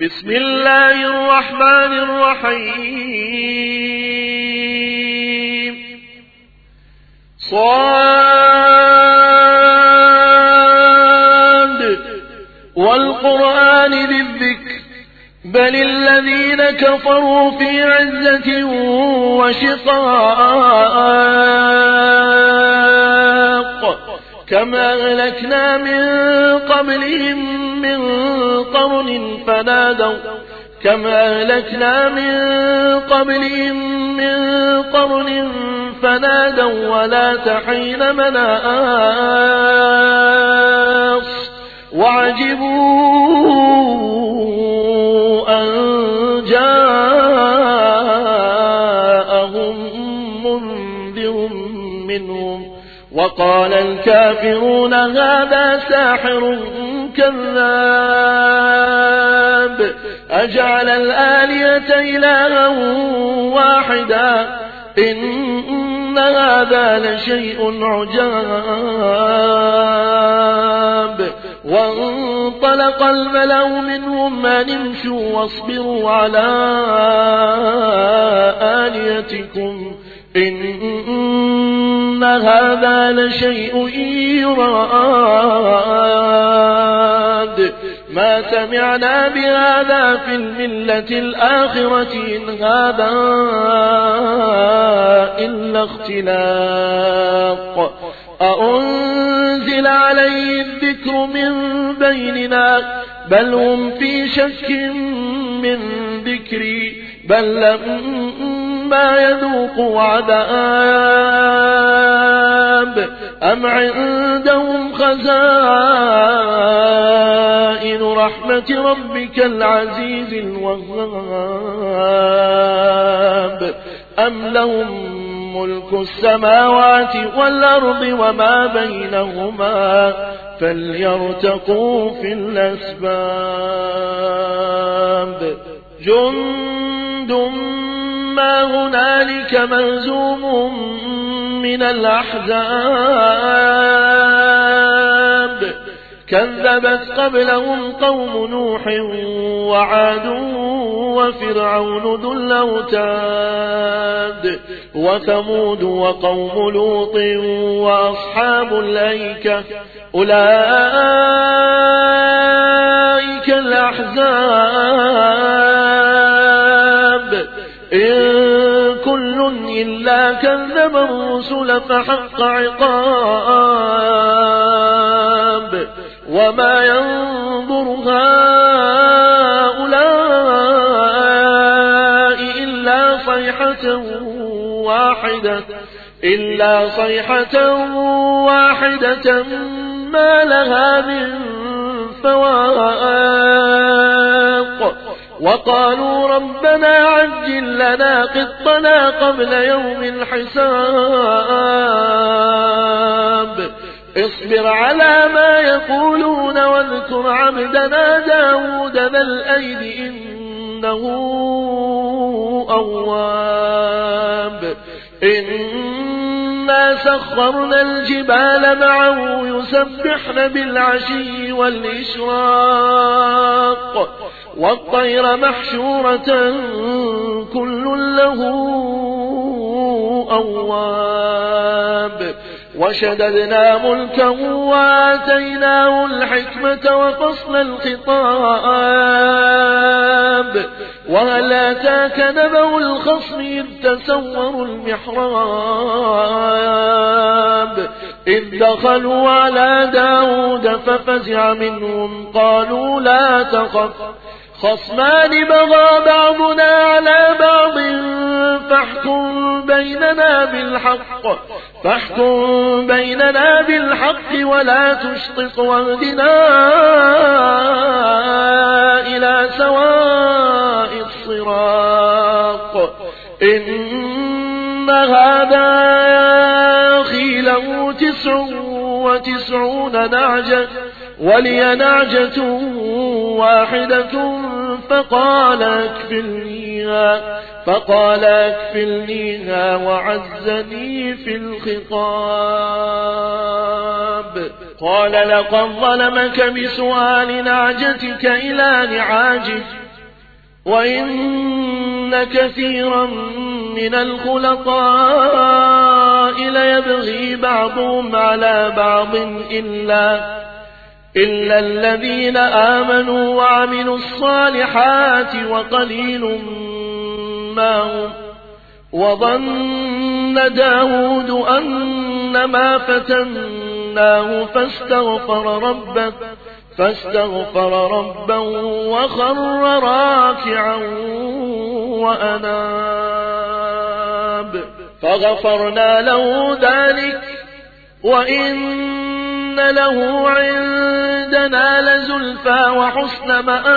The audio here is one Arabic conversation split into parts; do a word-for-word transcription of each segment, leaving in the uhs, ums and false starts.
بسم الله الرحمن الرحيم صاد والقرآن للذكر بل الذين كفروا في عزة وشقاق كما أهلكنا من قبلهم من قرن فنادوا كما أهلكنا من قبلهم من قرن فنادوا ولا تحين مناص وعجبوا أن جاءهم منذر منهم وقال الكافرون هذا ساحر كذاب أجعل الآلهة إلها واحدا إن هذا لشيء عجاب وانطلق الملأ منهم أن امشوا واصبروا على آلهتكم إن هذا لشيء يراد ما سمعنا بهذا في الملة الآخرة إن هذا إلا اختلاق أأنزل عليه الذكر من بيننا بل هم في شك من ذكري بل لما يذوقوا عذاب أم عندهم خزائن رحمة ربك العزيز الوهاب أم لهم ملك السماوات والأرض وما بينهما فليرتقوا في الأسباب جند ما هنالك مهزوم من الأحزاب كذبت قبلهم قوم نوح وعاد وفرعون ذو الأوتاد وثمود وقوم لوط وأصحاب الأيكة أولئك الأحزاب إن كل إلا كذب الرسل فحق عقاب وما ينظر هؤلاء إلا صيحة واحدة إلا صيحة واحدة ما لها من فواق وقالوا ربنا عجل لنا قطنا قبل يوم الحساب اصبر على ما يقولون واذكر عبدنا داود ذا الأيد إنه أواب إنا سخرنا الجبال معه يسبحن بالعشي والإشراق والطير محشورة كل له أواب وشددنا ملكه وآتيناه الحكمة وفصل الخطاب وهل أتاك نبأ الخصم إذ تسوروا المحراب إذ دخلوا على داود ففزع منهم قالوا لا تخف خصمان بغى بعضنا على بعض فاحكم بيننا بالحق فاحكم بيننا بالحق ولا تشطط واهدنا إلى سواء الصراط إن هذا أخي له تسع وتسعون نعجة ولي نعجة واحدة فقال أكفلنيها فقال أكفلنيها وعزني في الخطاب قال لقد ظلمك بسؤال نعجتك إلى نعاجه وإن كثيرا من الخلطاء ليبغي بعضهم على بعض إلا إلا الذين آمنوا وعملوا الصالحات وقليل ما هم. وظن داود أنما فتناه فاستغفر ربه فاستغفر ربه وخر راكعا وأناب فغفرنا له ذلك وإن له عندنا لزلفى وحسن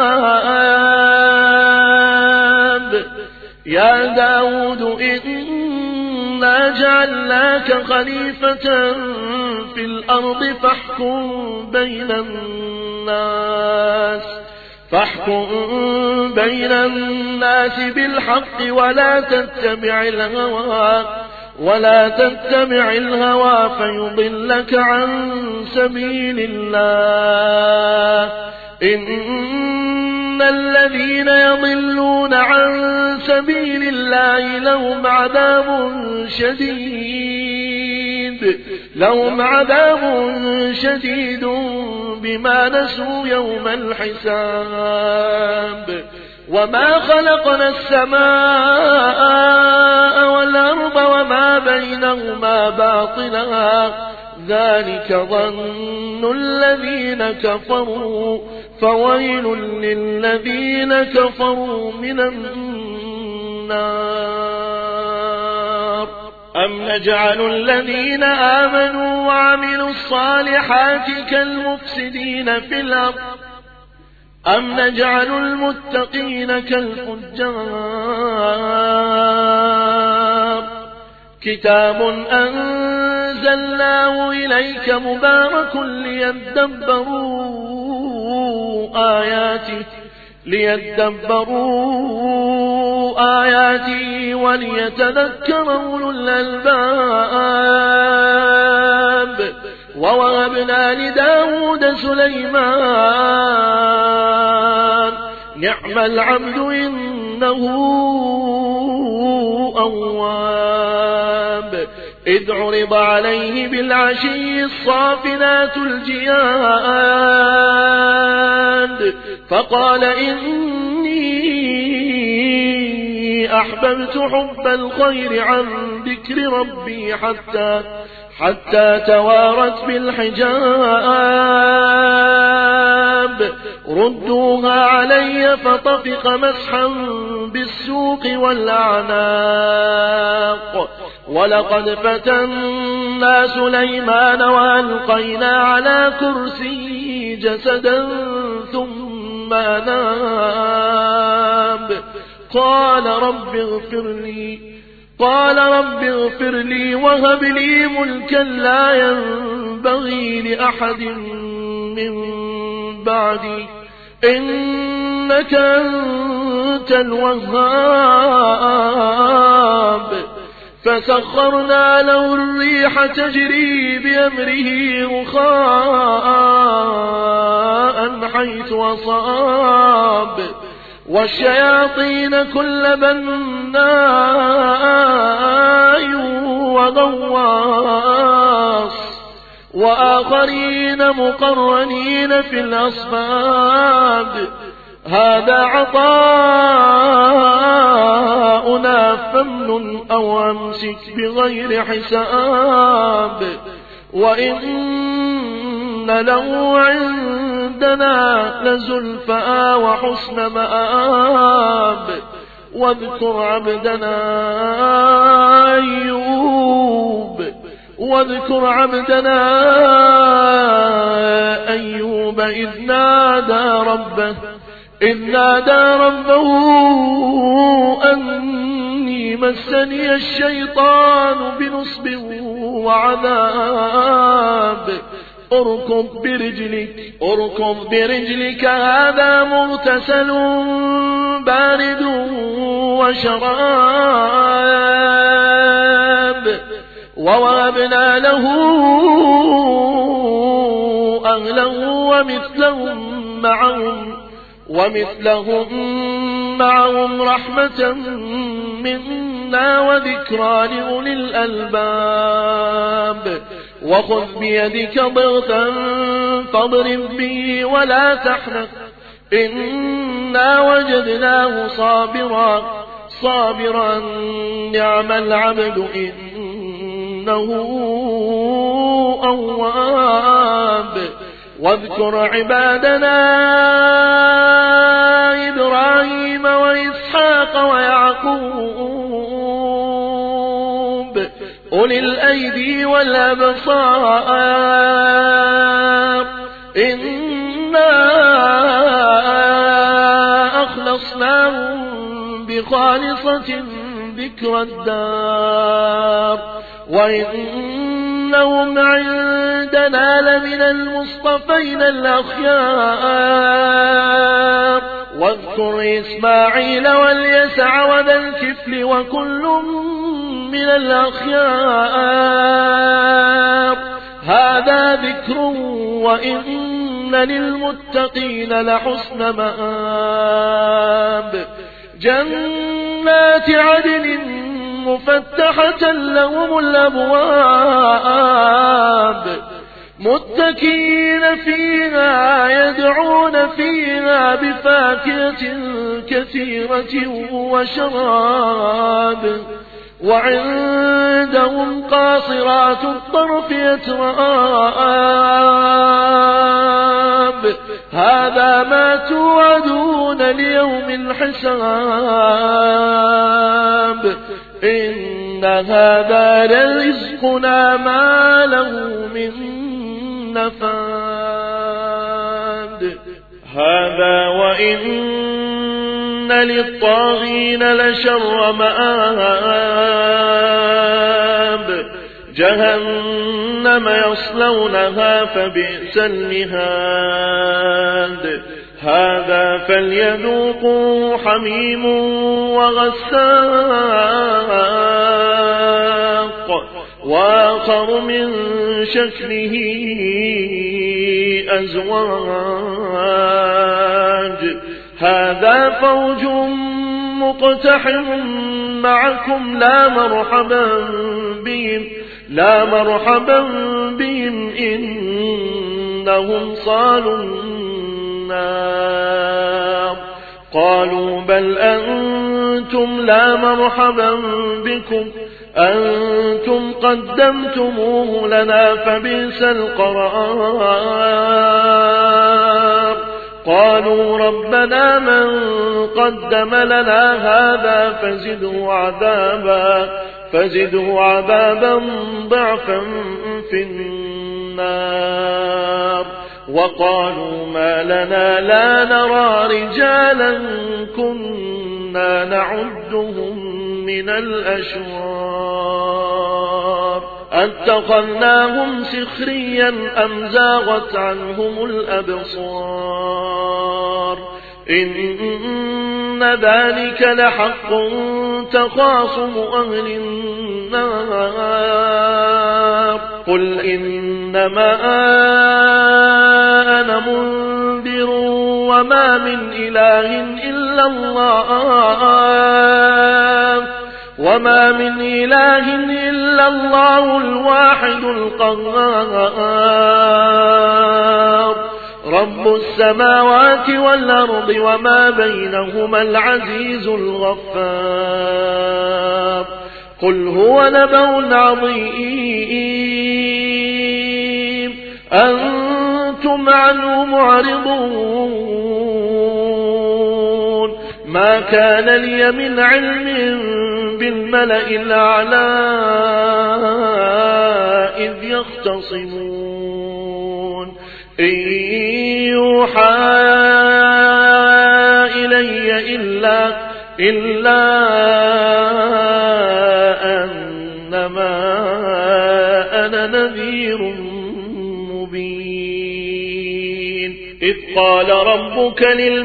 مآب يا داود إنا جعلناك خليفة في الأرض فاحكم بين الناس فاحكم بين الناس بالحق ولا تتبع الهوى ولا تتبع الهوى فيضلك عن سبيل الله إن الذين يضلون عن سبيل الله لهم عذاب شديد لهم عذاب شديد بما نسوا يوم الحساب وما خلقنا السماء والأرض وما بينهما باطلا ذلك ظن الذين كفروا فويل للذين كفروا من النار أم نجعل الذين آمنوا وعملوا الصالحات كالمفسدين في الأرض أم نجعل المتقين كالفجار كتاب أنزلناه إليك مبارك ليدبروا آياته ليدبروا آياته وليتذكر أولو الألباب ووهبنا لداود سليمان نعم العبد إنه أواب إذ عرض عليه بالعشي الصافنات الجياد فقال إني أحببت حب الخير عن ذكر ربي حتى حتى توارت بالحجاب ردوها علي فطفق مسحا بالسوق والأعناق ولقد فتنا سليمان وألقينا على كرسي جسدا ثم أناب قال رب اغفر لي قال رب اغفر لي وهب لي ملكا لا ينبغي لأحد من بعدي إنك أنت الوهاب فسخرنا له الريح تجري بأمره رخاء حيث أصاب والشياطين كل بناء وغواص وآخرين مقرنين في الأصفاد هذا عطاؤنا فامنن أو أمسك بغير حساب وإن له عندنا لزلفى وحسن مآب واذكر عبدنا أيوب واذكر عبدنا أيوب إذ نادى ربه إذ نادى ربه أني مسني الشيطان بنصب وعذاب اركض برجلك اركض برجلك هذا مغتسل بارد وشراب ووهبنا له أهله ومثلهم معهم ومثلهم معهم رحمة منا وذكرى لأولي الألباب وخذ بيدك ضغثا فاضرب به ولا تحنث إنا وجدناه صابرا صابرا نعم العبد إنه أواب واذكر عبادنا إبراهيم وإسحاق ويعقوب أولي الأيدي والأبصار إنا أخلصناهم بخالصة ذكر الدار وإنهم عندنا لمن المصطفين الأخيار واذكر إسماعيل واليسع وذا الكفل وكل من الأخيار هذا ذكر وإن للمتقين لحسن مآب جنات عدن مفتحة لهم الأبواب متكئين فيها يدعون فيها بفاكهة كثيرة وشراب وعندهم قاصرات الطرف أتراب هذا ما توعدون ليوم الحساب إن هذا لرزقنا ما له من نفاد هذا وإن للطاغين لشر مآب جهنم يصلونها فبئس المهاد هذا فليذوقوا حميم وغساق وآخر من شكله أزواج هذا فوج مقتحم معكم لا مرحبا بهم لا مرحبا بهم إنهم صالوا النار قالوا بل أنتم لا مرحبا بكم أنتم قدمتموه لنا فبئس القرار قالوا ربنا من قدم لنا هذا فزده عذابا فزده عذابا ضعفا في النار وقالوا ما لنا لا نرى رجالا كنا نعدهم من الأشرار أتخذناهم سخريا أم زاغت عنهم الأبصار إن ذلك لحق تخاصم أهل النار قل إنما أنا منذر وما من إله إلا الله وما من إله إلا الله الواحد القهار رب السماوات والأرض وما بينهما العزيز الغفار قل هو نبأ عظيم أنتم عنه معرضون ما كان لي من علم بالملأ الأعلى إذ يختصمون إن يوحى إلي إلا إلا أنما أنا نذير مبين إذ قال ربك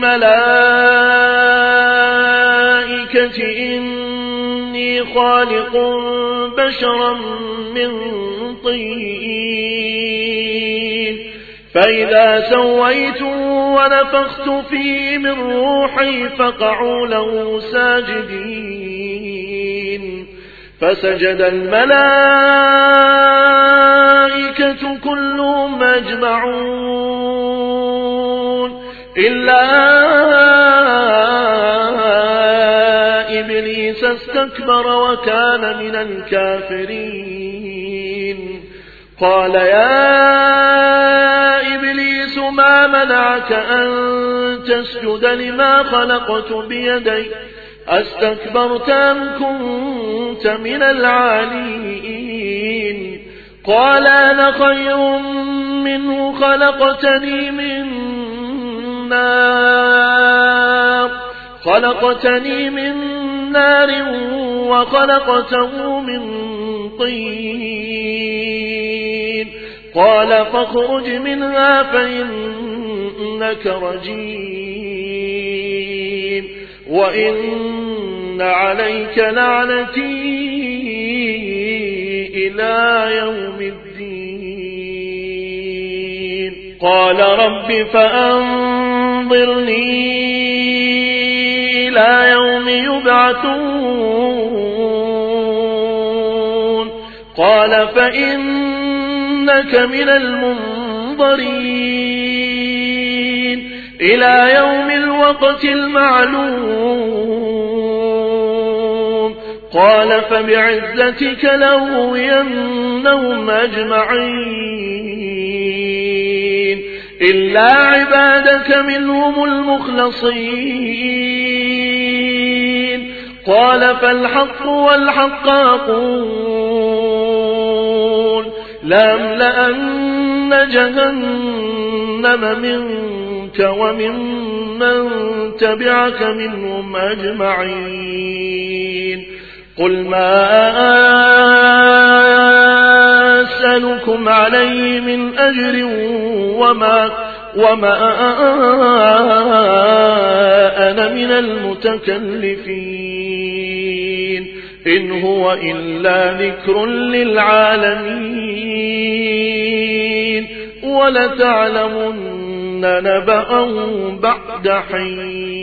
للملائكة إني خالق بشرا من طين فإذا سويت ونفخت فيه من روحي فقعوا له ساجدين فسجد الملائكة كلهم أجمعون إلا إبليس استكبر وكان من الكافرين قال يا إبليس ما منعك أن تسجد لما خلقت بيدي أستكبرت أم كنت من العالين قال أنا خير منه خلقتني من نار خلقتني من نار وخلقته من طين قال فاخرج منها فإنك رجيم وإن عليك لعنتي إلى يوم الدين قال رب فأنظرني إلى يوم يبعثون قال فإنك من المنظرين إلى يوم الوقت المعلوم قال فبعزتك لأغوينهم أجمعين إلا عبادك منهم المخلصين قال فالحق والحق أقول لأملأن جهنم منك وممن تبعك منهم أجمعين قل ما أسألكم عليه من أجر وما, وما أنا من المتكلفين إن هو إلا ذكر للعالمين ولتعلمن نبأه بعد حين